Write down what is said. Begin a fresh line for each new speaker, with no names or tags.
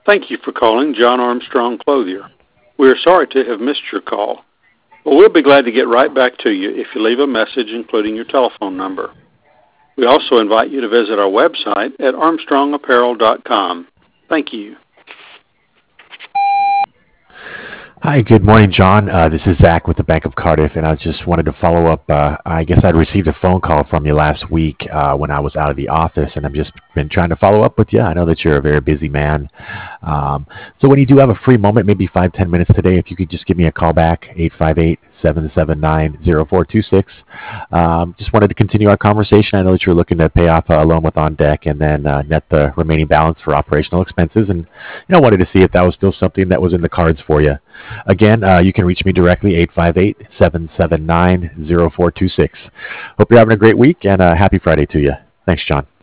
Thank you for calling John Armstrong Clothier. We are sorry to have missed your call, but we'll be glad to get right back to you if you leave a message including your telephone number. We also invite you to visit our website at armstrongapparel.com. Thank you.
Hi, good morning, John. This is Zach with the Bank of Cardiff, and I just wanted to follow up. I guess I'd received a phone call from you last week when I was out of the office, and I've just been trying to follow up with you. I know that you're a very busy man. So when you do have a free moment, maybe 5-10 minutes today, if you could just give me a call back, 858-779-0426. Just wanted to continue our conversation. I know that you're looking to pay off a loan with On Deck and then net the remaining balance for operational expenses, and wanted to see if that was still something that was in the cards for you. Again, you can reach me directly, 858-779-0426. Hope you're having a great week, and happy Friday to you. Thanks, John.